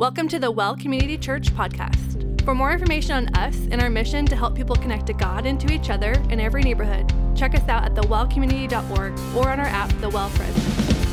Welcome to the Well Community Church podcast. For more information on us and our mission to help people connect to God and to each other in every neighborhood, check us out at thewellcommunity.org or on our app, The Well Friends.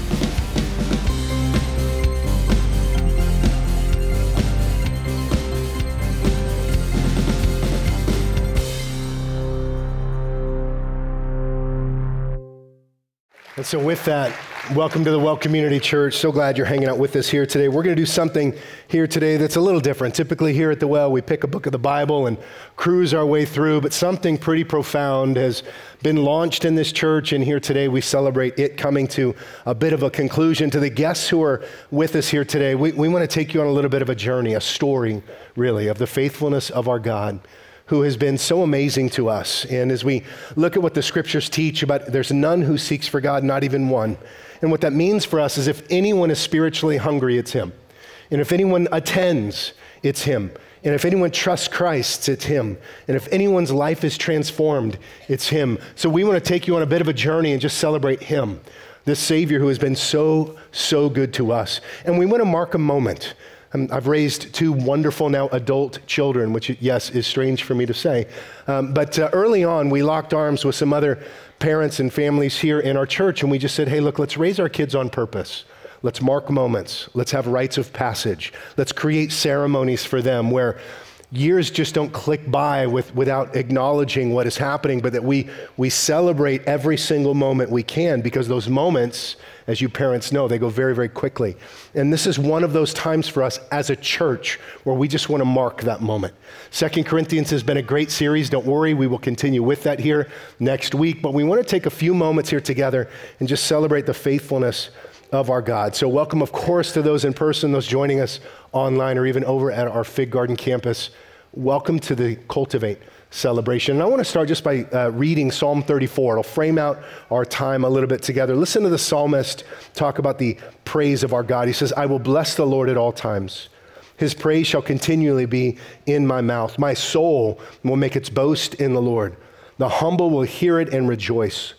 And so with that, welcome to the Well Community Church. So glad you're hanging out with us here today. We're going to do something here today that's a little different. Typically here at the Well, we pick a book of the Bible and cruise our way through, but something pretty profound has been launched in this church, and here today we celebrate it coming to a bit of a conclusion. To the guests who are with us here today, we want to take you on a little bit of a journey, a story, really, of the faithfulness of our God, who has been so amazing to us. And as we look at what the scriptures teach about there's none who seeks for God, not even one. And what that means for us is if anyone is spiritually hungry, it's him. And if anyone attends, it's him. And if anyone trusts Christ, it's him. And if anyone's life is transformed, it's him. So we want to take you on a bit of a journey and just celebrate him, this Savior who has been so good to us. And we want to mark a moment. I've raised two wonderful now adult children, which, yes, is strange for me to say. But early on, we locked arms with some other parents and families here in our church, and we just said, hey, look, let's raise our kids on purpose. Let's mark moments. Let's have rites of passage. Let's create ceremonies for them where years just don't click by without acknowledging what is happening, but that we celebrate every single moment we can, because those moments, as you parents know, they go very, very quickly. And this is one of those times for us as a church where we just want to mark that moment. 2 Corinthians has been a great series. Don't worry, we will continue with that here next week. But we want to take a few moments here together and just celebrate the faithfulness of our God. So welcome, of course, to those in person, those joining us online, or even over at our Fig Garden campus. Welcome to the Cultivate celebration. And I want to start just by reading Psalm 34. It'll frame out our time a little bit together. Listen to the psalmist talk about the praise of our God. He says, I will bless the Lord at all times. His praise shall continually be in my mouth. My soul will make its boast in the Lord. The humble will hear it and rejoice.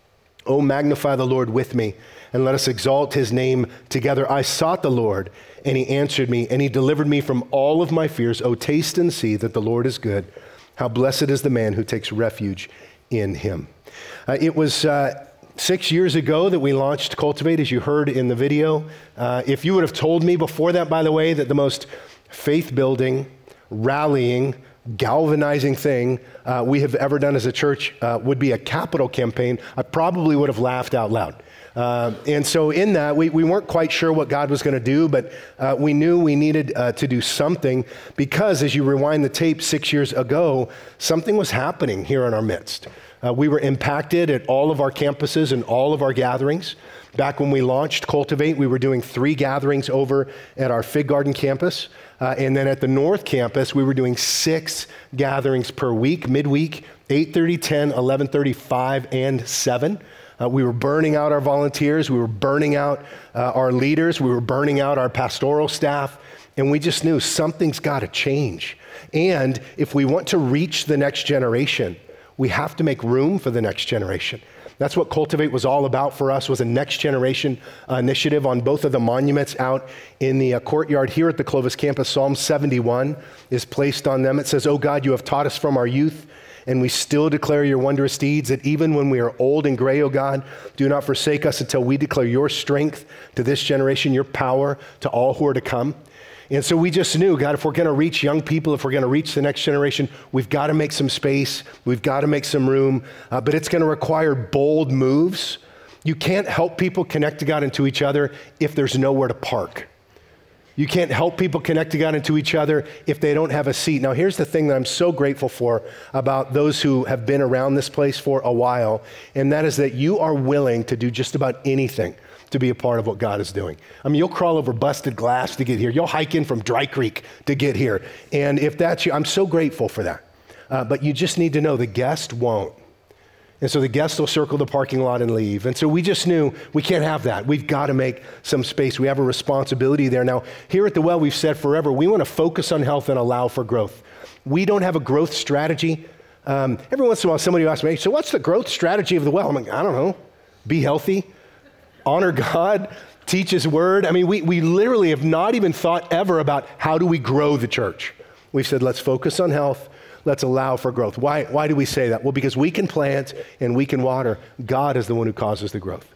Oh, magnify the Lord with me, and let us exalt his name together. I sought the Lord, and he answered me, and he delivered me from all of my fears. Oh, taste and see that the Lord is good. How blessed is the man who takes refuge in him. It was 6 years ago that we launched Cultivate, as you heard in the video. If you would have told me before that, by the way, that the most faith-building, rallying, galvanizing thing we have ever done as a church would be a capital campaign, I probably would have laughed out loud. And so in that, we weren't quite sure what God was going to do, but we knew we needed to do something, because as you rewind the tape 6 years ago, something was happening here in our midst. We were impacted at all of our campuses and all of our gatherings. Back when we launched Cultivate, we were doing 3 gatherings over at our Fig Garden campus. And then at the North Campus, we were doing 6 gatherings per week, midweek, 8:30, 10, 11:30, 5, and 7. We were burning out our volunteers. We were burning out our leaders. We were burning out our pastoral staff. And we just knew something's got to change. And if we want to reach the next generation, we have to make room for the next generation. That's what Cultivate was all about for us, was a next generation initiative on both of the monuments out in the courtyard here at the Clovis campus. Psalm 71 is placed on them. It says, oh God, you have taught us from our youth, and we still declare your wondrous deeds, that even when we are old and gray, O God, do not forsake us until we declare your strength to this generation, your power to all who are to come. And so we just knew, God, if we're going to reach young people, if we're going to reach the next generation, we've got to make some space. We've got to make some room, but it's going to require bold moves. You can't help people connect to God and to each other if there's nowhere to park. You can't help people connect to God and to each other if they don't have a seat. Now, here's the thing that I'm so grateful for about those who have been around this place for a while, and that is that you are willing to do just about anything to be a part of what God is doing. I mean, you'll crawl over busted glass to get here. You'll hike in from Dry Creek to get here. And if that's you, I'm so grateful for that. But you just need to know the guest won't. And so the guests will circle the parking lot and leave. And so we just knew we can't have that. We've got to make some space. We have a responsibility there. Now, here at the Well, we've said forever, we want to focus on health and allow for growth. We don't have a growth strategy. Every once in a while, somebody will ask me, so what's the growth strategy of the Well? I'm like, I don't know. Be healthy, honor God, teach his word. I mean, we literally have not even thought ever about how do we grow the church. We've said, let's focus on health. Let's allow for growth. Why do we say that? Well, because we can plant and we can water. God is the one who causes the growth.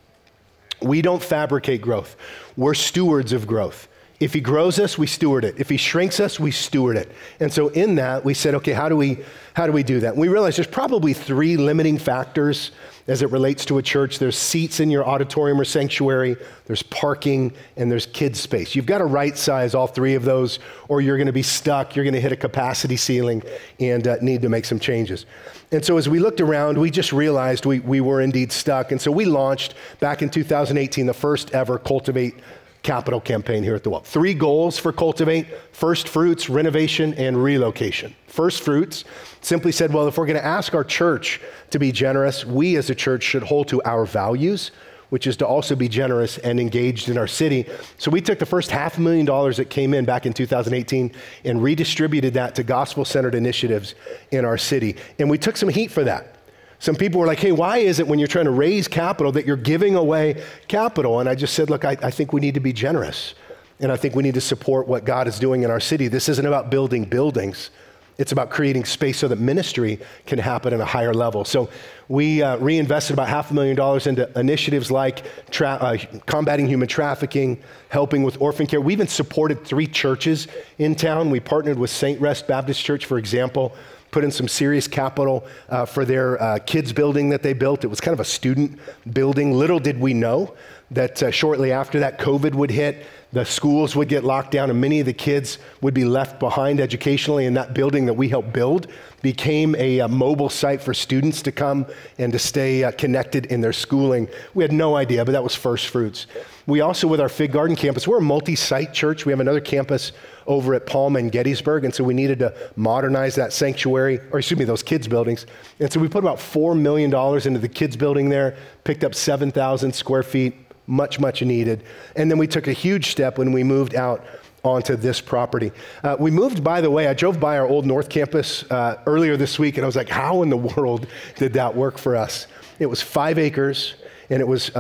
We don't fabricate growth. We're stewards of growth. If he grows us, we steward it. If he shrinks us, we steward it. And so in that, we said, okay, how do we do that? And we realized there's probably 3 limiting factors as it relates to a church. There's seats in your auditorium or sanctuary, there's parking, and there's kids space. You've got to right size all 3 of those, or you're going to be stuck. You're going to hit a capacity ceiling and need to make some changes. And so as we looked around, we just realized we were indeed stuck. And so we launched back in 2018, the first ever Cultivate capital campaign here at The Well. 3 goals for Cultivate: first fruits, renovation, and relocation. First fruits simply said, well, if we're going to ask our church to be generous, we as a church should hold to our values, which is to also be generous and engaged in our city. So we took the first $500,000 that came in back in 2018 and redistributed that to gospel-centered initiatives in our city. And we took some heat for that. Some people were like, hey, why is it when you're trying to raise capital that you're giving away capital? And I just said, look, I think we need to be generous. And I think we need to support what God is doing in our city. This isn't about building buildings. It's about creating space so that ministry can happen at a higher level. So we reinvested about $500,000 into initiatives like combating human trafficking, helping with orphan care. We even supported 3 churches in town. We partnered with St. Rest Baptist Church, for example, put in some serious capital for their kids building that they built. It was kind of a student building. Little did we know that shortly after that, COVID would hit, the schools would get locked down, and many of the kids would be left behind educationally, and that building that we helped build became a mobile site for students to come and to stay connected in their schooling. We had no idea, but that was first fruits. We also, with our Fig Garden campus, we're a multi-site church. We have another campus over at Palm and Gettysburg, and so we needed to modernize that sanctuary, those kids buildings. And so we put about $4 million into the kids building there, picked up 7,000 square feet, much needed. And then we took a huge step when we moved out onto this property. We moved, by the way, I drove by our old North Campus earlier this week, and I was like, how in the world did that work for us? It was 5 acres, and it was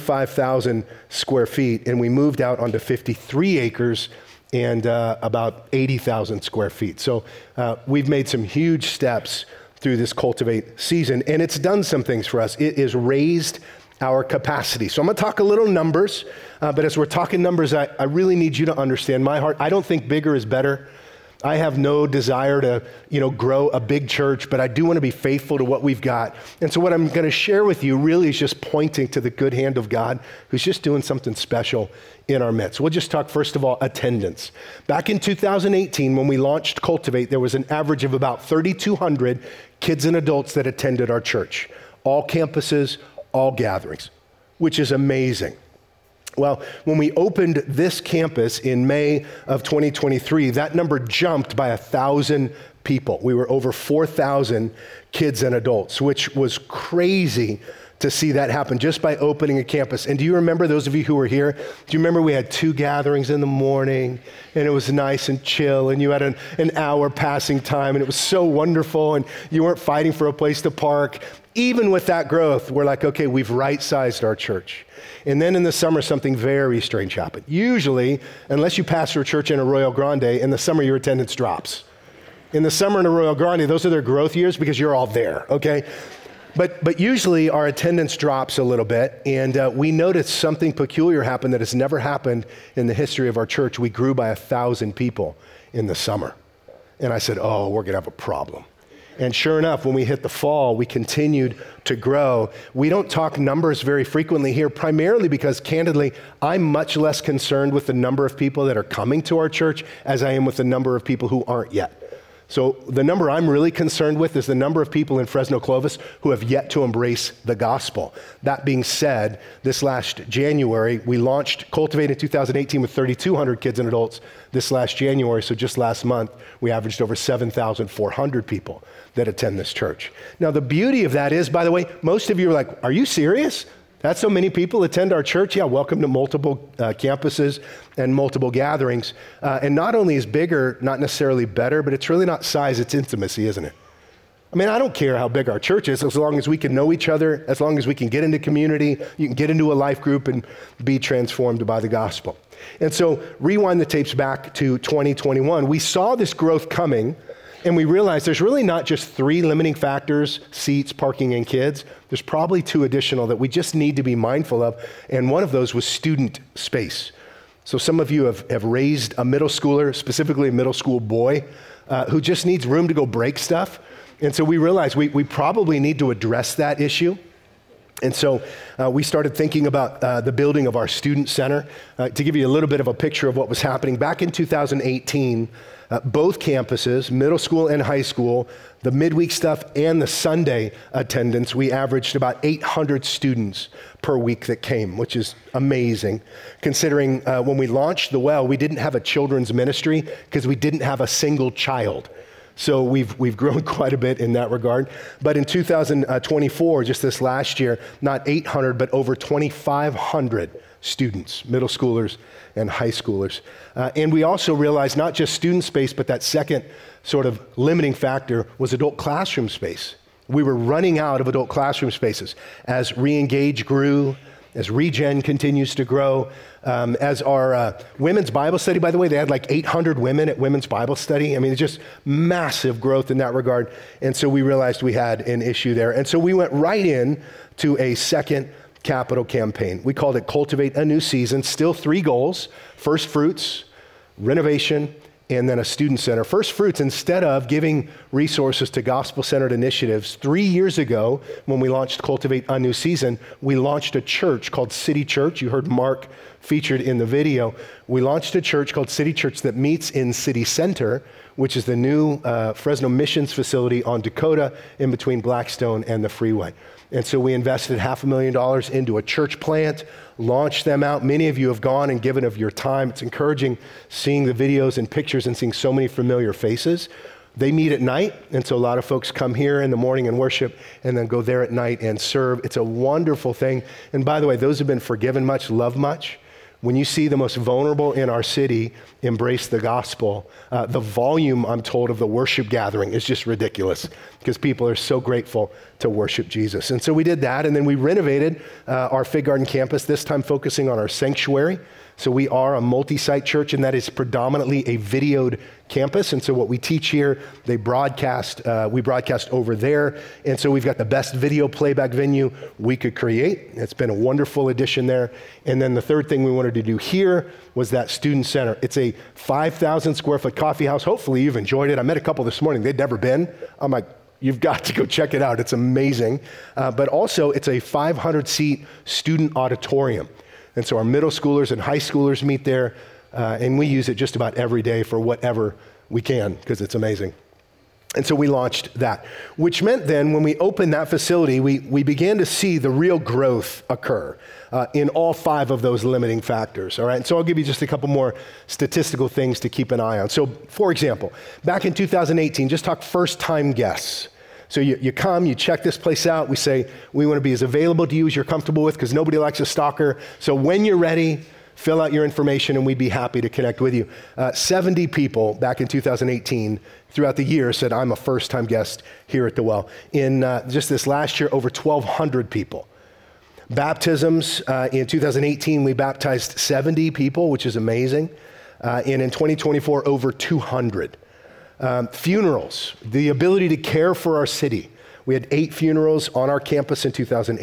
35,000 square feet, and we moved out onto 53 acres and about 80,000 square feet. So we've made some huge steps through this Cultivate season, and it's done some things for us. It has raised our capacity. So I'm going to talk a little numbers, but as we're talking numbers, I really need you to understand my heart. I don't think bigger is better. I have no desire to, grow a big church, but I do want to be faithful to what we've got. And so what I'm going to share with you really is just pointing to the good hand of God, who's just doing something special in our midst. We'll just talk, first of all, attendance. Back in 2018, when we launched Cultivate, there was an average of about 3,200 kids and adults that attended our church. All campuses, all gatherings, which is amazing. Well, when we opened this campus in May of 2023, that number jumped by 1,000 people. We were over 4,000 kids and adults, which was crazy to see that happen just by opening a campus. And do you remember, those of you who were here, do you remember we had 2 gatherings in the morning, and it was nice and chill, and you had an hour passing time, and it was so wonderful, and you weren't fighting for a place to park. Even with that growth, we're like, okay, we've right-sized our church. And then in the summer, something very strange happened. Usually, unless you pastor a church in Arroyo Grande, in the summer your attendance drops. In the summer in Arroyo Grande, those are their growth years because you're all there, okay? But usually our attendance drops a little bit, and we noticed something peculiar happened that has never happened in the history of our church. We grew by 1,000 people in the summer. And I said, oh, we're going to have a problem. And sure enough, when we hit the fall, we continued to grow. We don't talk numbers very frequently here, primarily because, candidly, I'm much less concerned with the number of people that are coming to our church as I am with the number of people who aren't yet. So the number I'm really concerned with is the number of people in Fresno Clovis who have yet to embrace the gospel. That being said, this last January, we launched Cultivate in 2018 with 3,200 kids and adults. This last January, so just last month, we averaged over 7,400 people that attend this church. Now, the beauty of that is, by the way, most of you are like, are you serious? That's so many people attend our church? Yeah, welcome to multiple campuses and multiple gatherings. And not only is bigger not necessarily better, but it's really not size, it's intimacy, isn't it? I mean, I don't care how big our church is, as long as we can know each other, as long as we can get into community, you can get into a life group and be transformed by the gospel. And so rewind the tapes back to 2021. We saw this growth coming, and we realized there's really not just 3 limiting factors: seats, parking, and kids. There's probably 2 additional that we just need to be mindful of, and one of those was student space. So some of you have raised a middle schooler, specifically a middle school boy, who just needs room to go break stuff. And so we realized we probably need to address that issue. And so we started thinking about the building of our student center. To give you a little bit of a picture of what was happening, back in 2018, both campuses, middle school and high school, the midweek stuff and the Sunday attendance, we averaged about 800 students per week that came, which is amazing. Considering when we launched The Well, we didn't have a children's ministry because we didn't have a single child. So we've grown quite a bit in that regard. But in 2024, just this last year, not 800, but over 2,500 students, middle schoolers and high schoolers. And we also realized not just student space, but that second sort of limiting factor was adult classroom space. We were running out of adult classroom spaces as Reengage grew, as Regen continues to grow, as our women's Bible study, by the way, they had like 800 women at women's Bible study. I mean, it's just massive growth in that regard. And so we realized we had an issue there. And so we went right in to a second capital campaign. We called it Cultivate a New Season. Still 3 goals: first fruits, renovation, and then a student center. First fruits, instead of giving resources to gospel-centered initiatives, 3 years ago when we launched Cultivate a New Season, we launched a church called City Church. You heard Mark featured in the video. We launched a church called City Church that meets in City Center, which is the new Fresno Missions facility on Dakota in between Blackstone and the freeway. And so we invested $500,000 into a church plant, launched them out. Many of you have gone and given of your time. It's encouraging seeing the videos and pictures and seeing so many familiar faces. They meet at night, and so a lot of folks come here in the morning and worship and then go there at night and serve. It's a wonderful thing. And by the way, those who've been forgiven much, love much. When you see the most vulnerable in our city embrace the gospel, the volume, I'm told, of the worship gathering is just ridiculous because people are so grateful to worship Jesus. And so we did that, and then we renovated our Fig Garden campus, this time focusing on our sanctuary. So we are a multi-site church, and that is predominantly a videoed campus. And so what we teach here, we broadcast over there. And so we've got the best video playback venue we could create. It's been a wonderful addition there. And then the third thing we wanted to do here was that student center. It's a 5,000 square foot coffee house. Hopefully you've enjoyed it. I met a couple this morning. They'd never been. I'm like, you've got to go check it out. It's amazing. But also it's a 500 seat student auditorium. And so our middle schoolers and high schoolers meet there, and we use it just about every day for whatever we can because it's amazing. And so we launched that, which meant then when we opened that facility, we began to see the real growth occur in all 5 of those limiting factors, all right? And so I'll give you just a couple more statistical things to keep an eye on. So for example, back in 2018, just talk first-time guests. So you come, you check this place out. We say, we want to be as available to you as you're comfortable with because nobody likes a stalker. So when you're ready, fill out your information and we'd be happy to connect with you. 70 people back in 2018 throughout the year said, I'm a first-time guest here at The Well. In just this last year, over 1,200 people. Baptisms, in 2018, we baptized 70 people, which is amazing. And in 2024, over 200. Funerals, the ability to care for our city. We had 8 funerals on our campus in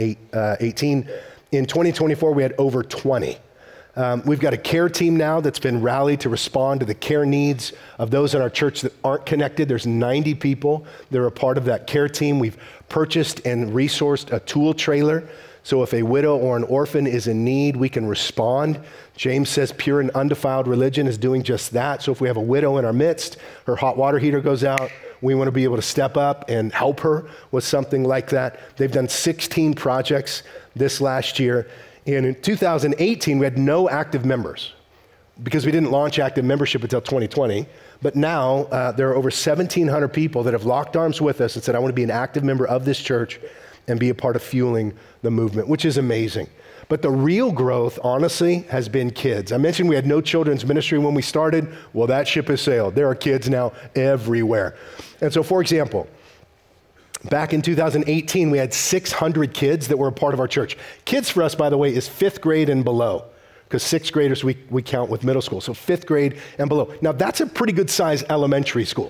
2018. In 2024, we had over 20. We've got a care team now that's been rallied to respond to the care needs of those in our church that aren't connected. There's 90 people that are a part of that care team. We've purchased and resourced a tool trailer. So if a widow or an orphan is in need, we can respond. James says pure and undefiled religion is doing just that. So if we have a widow in our midst, her hot water heater goes out, we want to be able to step up and help her with something like that. They've done 16 projects this last year. And in 2018, we had no active members because we didn't launch active membership until 2020. But now there are over 1,700 people that have locked arms with us and said, I want to be an active member of this church and be a part of fueling the movement, which is amazing. But the real growth, honestly, has been kids. I mentioned we had no children's ministry when we started. Well, that ship has sailed. There are kids now everywhere. And so, for example, Back in 2018, we had 600 kids that were a part of our church. Kids for us, by the way, is 5th grade and below, because 6th graders we count with middle school. So 5th grade and below. Now that's a pretty good size elementary school,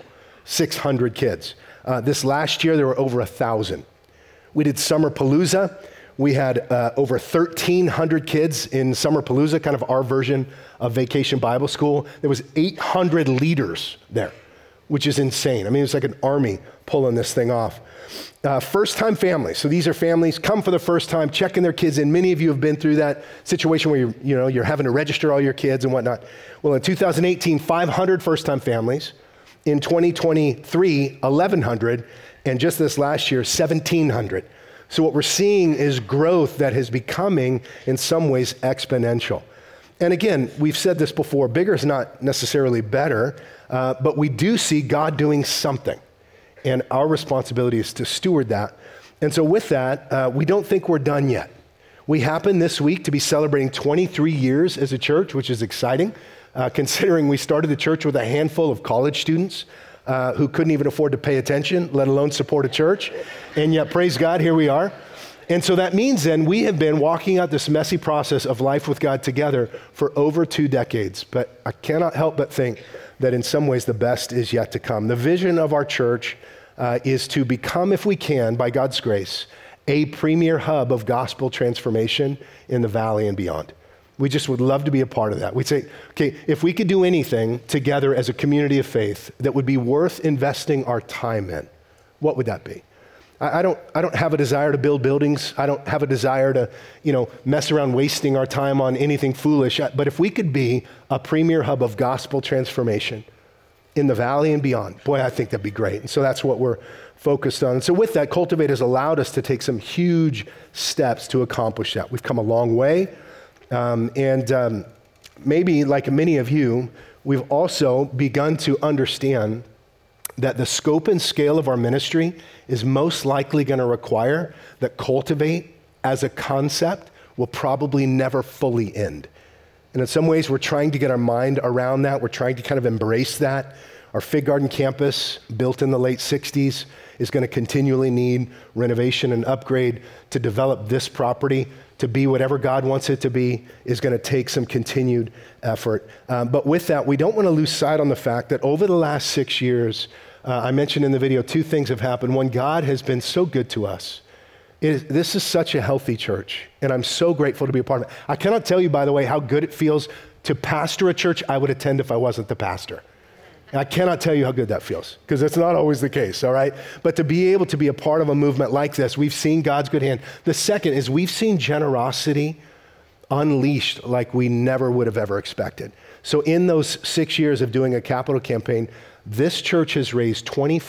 600 kids. This last year, there were over 1,000. We did Summer Palooza. We had over 1,300 kids in Summer Palooza, kind of our version of Vacation Bible School. There was 800 leaders there, which is insane. I mean, it's like an army pulling this thing off. First-time families. So these are families come for the first time, checking their kids in. Many of you have been through that situation where you're having to register all your kids and whatnot. Well, in 2018, 500 first-time families. In 2023, 1,100. And just this last year, 1,700. So what we're seeing is growth that is becoming, in some ways, exponential. And again, we've said this before, bigger is not necessarily better, but we do see God doing something. And our responsibility is to steward that. And so with that, we don't think we're done yet. We happen this week to be celebrating 23 years as a church, which is exciting, considering we started the church with a handful of college students who couldn't even afford to pay attention, let alone support a church. And yet, praise God, here we are. And so that means then we have been walking out this messy process of life with God together for over 2 decades. But I cannot help but think that in some ways the best is yet to come. The vision of our church is to become, if we can, by God's grace, a premier hub of gospel transformation in the valley and beyond. We just would love to be a part of that. We'd say, okay, if we could do anything together as a community of faith that would be worth investing our time in, what would that be? I don't have a desire to build buildings. I don't have a desire to, mess around wasting our time on anything foolish. But if we could be a premier hub of gospel transformation in the valley and beyond, boy, I think that'd be great. And so that's what we're focused on. And so with that, Cultivate has allowed us to take some huge steps to accomplish that. We've come a long way. Maybe like many of you, we've also begun to understand that the scope and scale of our ministry is most likely going to require that Cultivate as a concept will probably never fully end. And in some ways, we're trying to get our mind around that. We're trying to kind of embrace that. Our Fig Garden campus, built in the late 60s, is going to continually need renovation and upgrade. To develop this property to be whatever God wants it to be is going to take some continued effort. But with that, we don't want to lose sight on the fact that over the last 6 years, I mentioned in the video, 2 things have happened. One, God has been so good to us. This is such a healthy church, and I'm so grateful to be a part of it. I cannot tell you, by the way, how good it feels to pastor a church I would attend if I wasn't the pastor. And I cannot tell you how good that feels, because that's not always the case, all right? But to be able to be a part of a movement like this, we've seen God's good hand. The second is we've seen generosity unleashed like we never would have ever expected. So in those 6 years of doing a capital campaign, this church has raised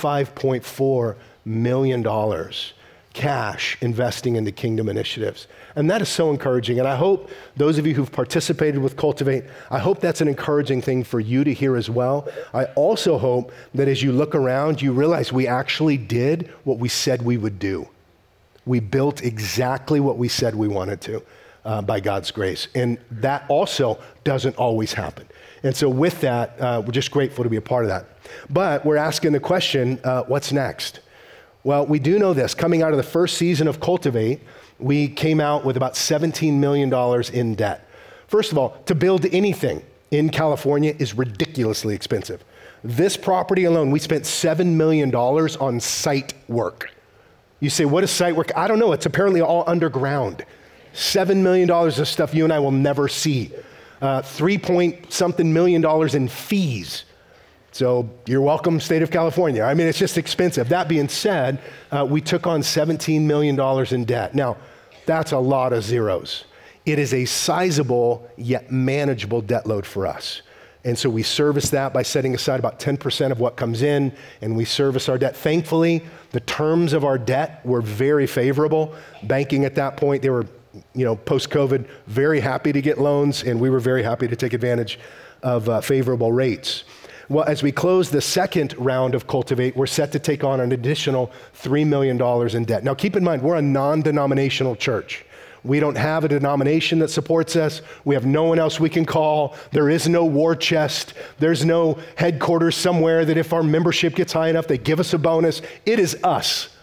$25.4 million cash investing into kingdom initiatives. And that is so encouraging. And I hope those of you who've participated with Cultivate, I hope that's an encouraging thing for you to hear as well. I also hope that as you look around, you realize we actually did what we said we would do. We built exactly what we said we wanted to by God's grace. And that also doesn't always happen. And so with that, we're just grateful to be a part of that. But we're asking the question, what's next? Well, we do know this. Coming out of the first season of Cultivate, we came out with about $17 million in debt. First of all, to build anything in California is ridiculously expensive. This property alone, we spent $7 million on site work. You say, what is site work? I don't know. It's apparently all underground. $7 million of stuff you and I will never see. 3-point-something million in fees. So you're welcome, state of California. I mean, it's just expensive. That being said, we took on $17 million in debt. Now, that's a lot of zeros. It is a sizable yet manageable debt load for us. And so we service that by setting aside about 10% of what comes in, and we service our debt. Thankfully, the terms of our debt were very favorable. Banking at that point, they were, post-COVID, very happy to get loans, and we were very happy to take advantage of favorable rates. Well, as we close the second round of Cultivate, we're set to take on an additional $3 million in debt. Now, keep in mind, we're a non-denominational church. We don't have a denomination that supports us. We have no one else we can call. There is no war chest. There's no headquarters somewhere that if our membership gets high enough, they give us a bonus. It is us.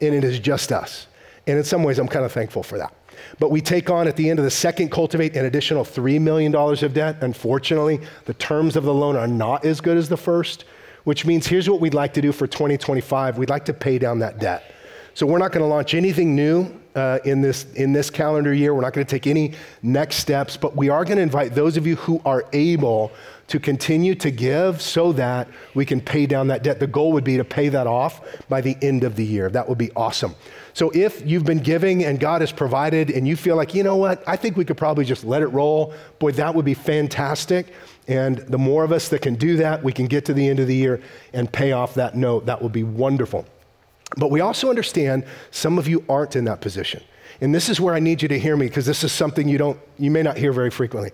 and it is just us. And in some ways, I'm kind of thankful for that. But we take on, at the end of the second Cultivate, an additional $3 million of debt. Unfortunately, the terms of the loan are not as good as the first, which means here's what we'd like to do for 2025. We'd like to pay down that debt. So we're not going to launch anything new in this calendar year. We're not going to take any next steps, but we are going to invite those of you who are able to continue to give so that we can pay down that debt. The goal would be to pay that off by the end of the year. That would be awesome. So if you've been giving and God has provided and you feel like, you know what, I think we could probably just let it roll, boy, that would be fantastic. And the more of us that can do that, we can get to the end of the year and pay off that note. That would be wonderful. But we also understand some of you aren't in that position. And this is where I need you to hear me, because this is something you may not hear very frequently.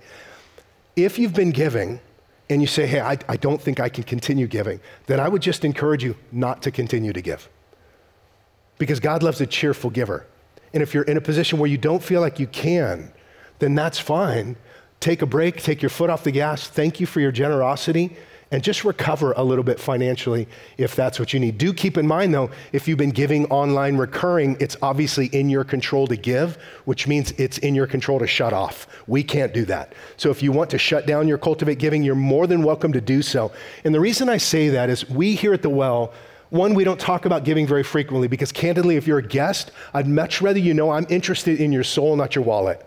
If you've been giving and you say, hey, I don't think I can continue giving, then I would just encourage you not to continue to give. Because God loves a cheerful giver. And if you're in a position where you don't feel like you can, then that's fine. Take a break, take your foot off the gas. Thank you for your generosity, and just recover a little bit financially if that's what you need. Do keep in mind, though, if you've been giving online recurring, it's obviously in your control to give, which means it's in your control to shut off. We can't do that. So if you want to shut down your Cultivate giving, you're more than welcome to do so. And the reason I say that is we here at The Well, one, we don't talk about giving very frequently because candidly, if you're a guest, I'd much rather you know I'm interested in your soul, not your wallet.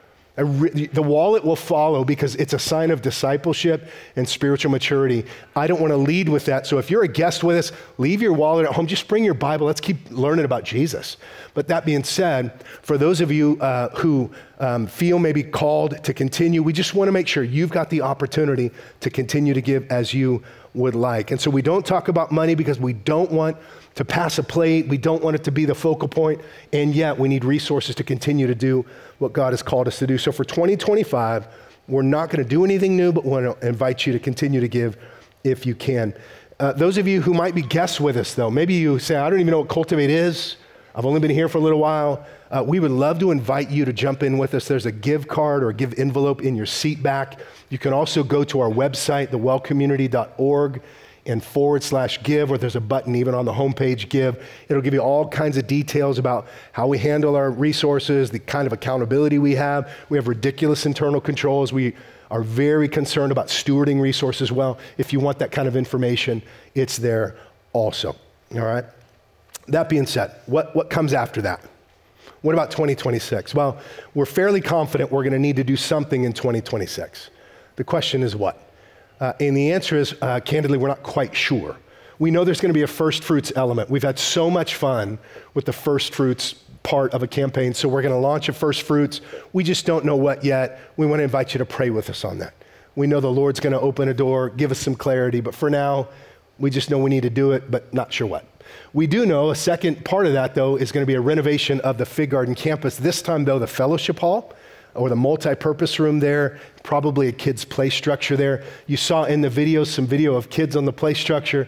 The wallet will follow because it's a sign of discipleship and spiritual maturity. I don't want to lead with that. So if you're a guest with us, leave your wallet at home. Just bring your Bible. Let's keep learning about Jesus. But that being said, for those of you who feel maybe called to continue, we just want to make sure you've got the opportunity to continue to give as you would like. And so we don't talk about money because we don't want to pass a plate. We don't want it to be the focal point. And yet we need resources to continue to do what God has called us to do. So for 2025, we're not going to do anything new, but we want to invite you to continue to give if you can. Those of you who might be guests with us, though, maybe you say, I don't even know what Cultivate is. I've only been here for a little while. We would love to invite you to jump in with us. There's a give card or a give envelope in your seat back. You can also go to our website, thewellcommunity.org, and /give, or there's a button even on the homepage, give. It'll give you all kinds of details about how we handle our resources, the kind of accountability we have. We have ridiculous internal controls. We are very concerned about stewarding resources well. If you want that kind of information, it's there also, all right? That being said, what comes after that? What about 2026? Well, we're fairly confident we're gonna need to do something in 2026. The question is what? And the answer is, candidly, we're not quite sure. We know there's going to be a first fruits element. We've had so much fun with the first fruits part of a campaign, so we're going to launch a first fruits. We just don't know what yet. We want to invite you to pray with us on that. We know the Lord's going to open a door, give us some clarity, but for now, we just know we need to do it, but not sure what. We do know a second part of that, though, is going to be a renovation of the Fig Garden campus. This time, though, the fellowship hall, or the multi-purpose room there, probably a kids' play structure there. You saw in the video some video of kids on the play structure.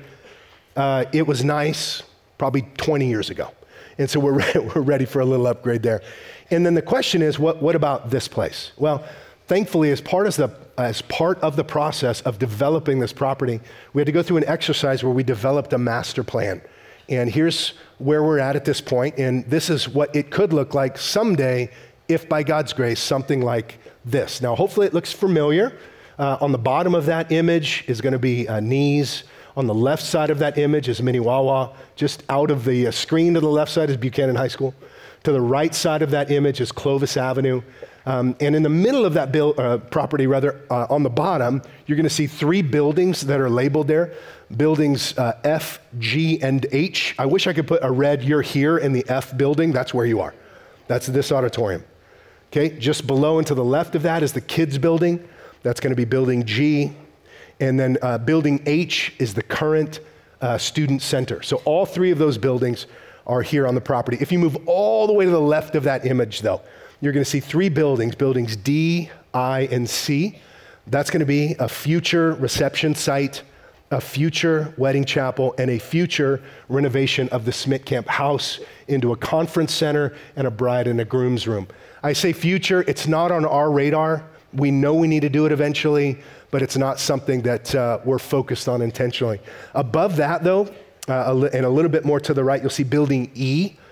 It was nice, probably 20 years ago. And so we're ready for a little upgrade there. And then the question is, what about this place? Well, thankfully, as part of the process of developing this property, we had to go through an exercise where we developed a master plan. And here's where we're at this point, and this is what it could look like someday if by God's grace, something like this. Now, hopefully it looks familiar. On the bottom of that image is gonna be knees. On the left side of that image is Minnewawa. Just out of the screen to the left side is Buchanan High School. To the right side of that image is Clovis Avenue. And in the middle of that property, on the bottom, you're gonna see 3 buildings that are labeled there. Buildings F, G, and H. I wish I could put a red, you're here in the F building. That's where you are. That's this auditorium. Okay, just below and to the left of that is the kids building. That's going to be building G. And then building H is the current student center. So all 3 of those buildings are here on the property. If you move all the way to the left of that image though, you're going to see 3 buildings D, I, and C. That's going to be a future reception site, a future wedding chapel, and a future renovation of the Smith Camp house into a conference center and a bride and a groom's room. I say future, it's not on our radar. We know we need to do it eventually, but it's not something that we're focused on intentionally. Above that though, and a little bit more to the right, you'll see building E.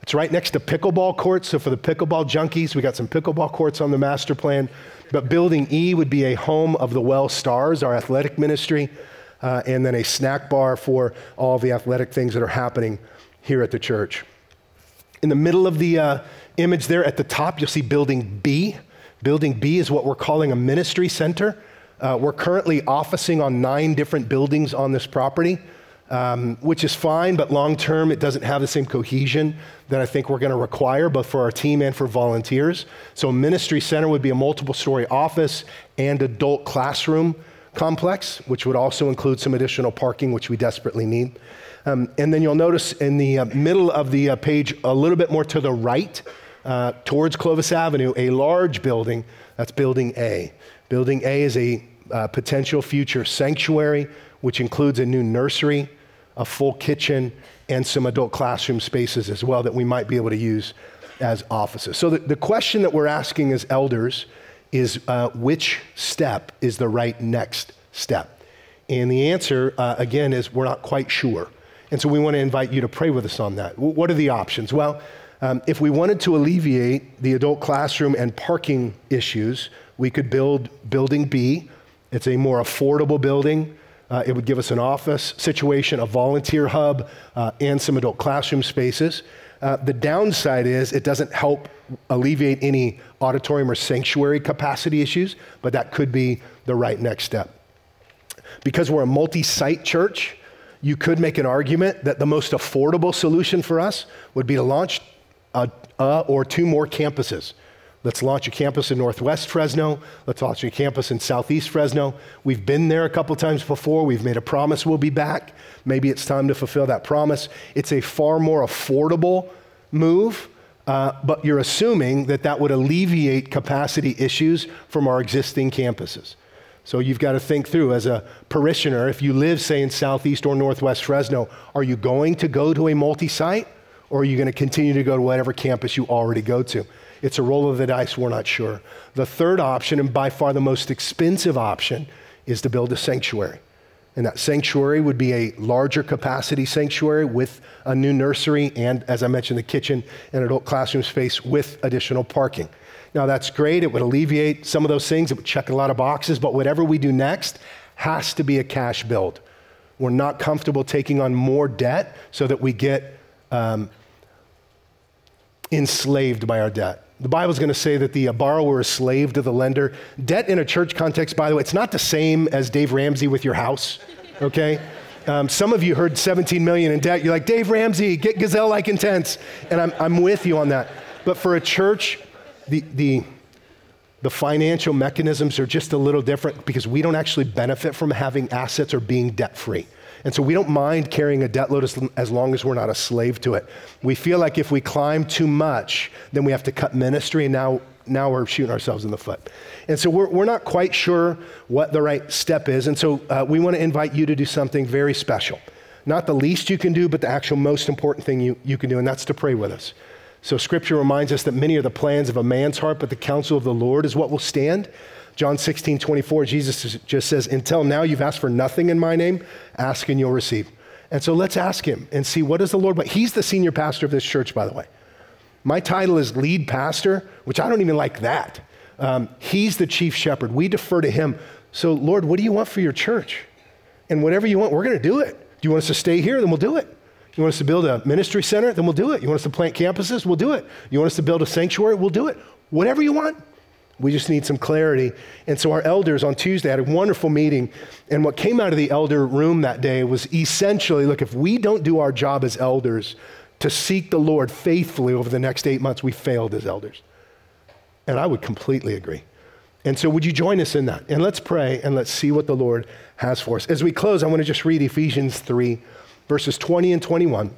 It's right next to pickleball courts. So for the pickleball junkies, we got some pickleball courts on the master plan. But Building E would be a home of the Well Stars, our athletic ministry, and then a snack bar for all the athletic things that are happening here at the church. In the middle of the image there at the top, you'll see Building B. Building B is what we're calling a ministry center. We're currently officing on 9 different buildings on this property, which is fine, but long-term, it doesn't have the same cohesion that I think we're going to require, both for our team and for volunteers. So a ministry center would be a multiple-story office and adult classroom complex, which would also include some additional parking, which we desperately need. And then you'll notice in the middle of the page, a little bit more to the right, towards Clovis Avenue, a large building, that's Building A. Building A is a potential future sanctuary, which includes a new nursery, a full kitchen, and some adult classroom spaces as well that we might be able to use as offices. So the question that we're asking as elders is which step is the right next step? And the answer, again, is we're not quite sure. And so we want to invite you to pray with us on that. What are the options? Well, if we wanted to alleviate the adult classroom and parking issues, we could build Building B. It's a more affordable building. It would give us an office situation, a volunteer hub, and some adult classroom spaces. The downside is it doesn't help alleviate any auditorium or sanctuary capacity issues, but that could be the right next step. Because we're a multi-site church, you could make an argument that the most affordable solution for us would be to launch or 2 more campuses. Let's launch a campus in Northwest Fresno. Let's launch a campus in Southeast Fresno. We've been there a couple times before. We've made a promise we'll be back. Maybe it's time to fulfill that promise. It's a far more affordable move, but you're assuming that that would alleviate capacity issues from our existing campuses. So you've got to think through, as a parishioner, if you live, say, in Southeast or Northwest Fresno, are you going to go to a multi-site, or are you going to continue to go to whatever campus you already go to? It's a roll of the dice, we're not sure. The third option, and by far the most expensive option, is to build a sanctuary. And that sanctuary would be a larger capacity sanctuary with a new nursery and, as I mentioned, the kitchen and adult classroom space with additional parking. Now that's great, it would alleviate some of those things, it would check a lot of boxes, but whatever we do next has to be a cash build. We're not comfortable taking on more debt so that we get enslaved by our debt. The Bible's going to say that the borrower is slave to the lender. Debt in a church context, by the way, it's not the same as Dave Ramsey with your house, okay? Some of you heard 17 million in debt. You're like, Dave Ramsey, get gazelle-like intense. And I'm with you on that. But for a church, the financial mechanisms are just a little different because we don't actually benefit from having assets or being debt-free. And so we don't mind carrying a debt load as long as we're not a slave to it. We feel like if we climb too much, then we have to cut ministry, and now we're shooting ourselves in the foot. And so we're not quite sure what the right step is, and so we want to invite you to do something very special. Not the least you can do, but the actual most important thing you can do, and that's to pray with us. So Scripture reminds us that many are the plans of a man's heart, but the counsel of the Lord is what will stand. John 16:24, Jesus just says, until now you've asked for nothing in my name, ask and you'll receive. And so let's ask him and see what does the Lord want. He's the senior pastor of this church, by the way. My title is lead pastor, which I don't even like that. He's the chief shepherd. We defer to him. So Lord, what do you want for your church? And whatever you want, we're going to do it. Do you want us to stay here? Then we'll do it. You want us to build a ministry center? Then we'll do it. You want us to plant campuses? We'll do it. You want us to build a sanctuary? We'll do it. Whatever you want. We just need some clarity. And so our elders on Tuesday had a wonderful meeting. And what came out of the elder room that day was essentially, look, if we don't do our job as elders to seek the Lord faithfully over the next 8 months, we failed as elders. And I would completely agree. And so would you join us in that? And let's pray and let's see what the Lord has for us. As we close, I want to just read Ephesians 3, verses 20 and 21.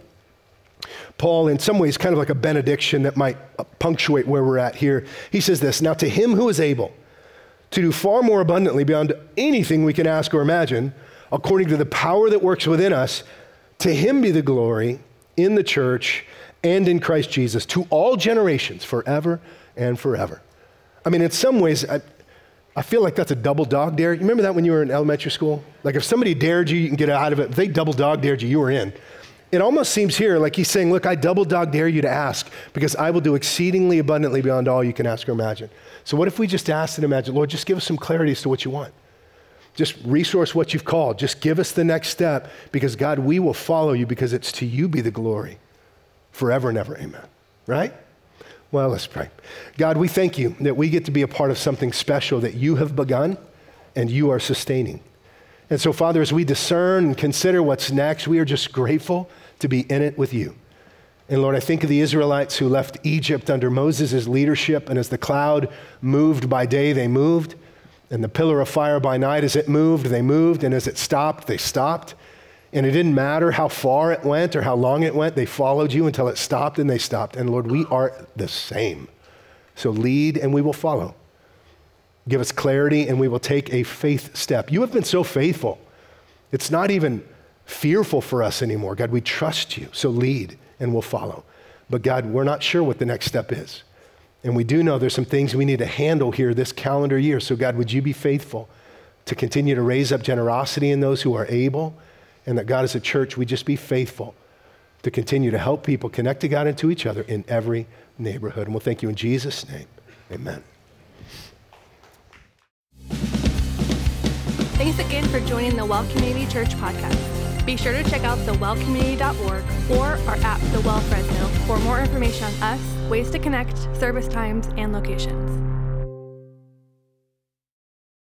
Paul, in some ways, kind of like a benediction that might punctuate where we're at here. He says this, now to him who is able to do far more abundantly beyond anything we can ask or imagine, according to the power that works within us, to him be the glory in the church and in Christ Jesus to all generations forever and forever. I mean, in some ways, I feel like that's a double dog dare. You remember that when you were in elementary school? Like if somebody dared you, you can get out of it. If they double dog dared you, you were in. It almost seems here like he's saying, look, I double dog dare you to ask because I will do exceedingly abundantly beyond all you can ask or imagine. So what if we just asked and imagined, Lord, just give us some clarity as to what you want. Just resource what you've called. Just give us the next step because God, we will follow you because it's to you be the glory forever and ever. Amen. Right? Well, let's pray. God, we thank you that we get to be a part of something special that you have begun and you are sustaining. And so, Father, as we discern and consider what's next, we are just grateful to be in it with you. And Lord, I think of the Israelites who left Egypt under Moses' leadership, and as the cloud moved by day, they moved, and the pillar of fire by night, as it moved, they moved, and as it stopped, they stopped. And it didn't matter how far it went or how long it went, they followed you until it stopped, and they stopped. And Lord, we are the same. So lead, and we will follow. Give us clarity, and we will take a faith step. You have been so faithful. It's not even fearful for us anymore. God, we trust you. So lead, and we'll follow. But God, we're not sure what the next step is. And we do know there's some things we need to handle here this calendar year. So God, would you be faithful to continue to raise up generosity in those who are able? And that God, as a church, we just be faithful to continue to help people connect to God and to each other in every neighborhood. And we'll thank you in Jesus' name. Amen. Thanks again for joining the Well Community Church podcast. Be sure to check out thewellcommunity.org or our app, The Well Fresno, for more information on us, ways to connect, service times, and locations.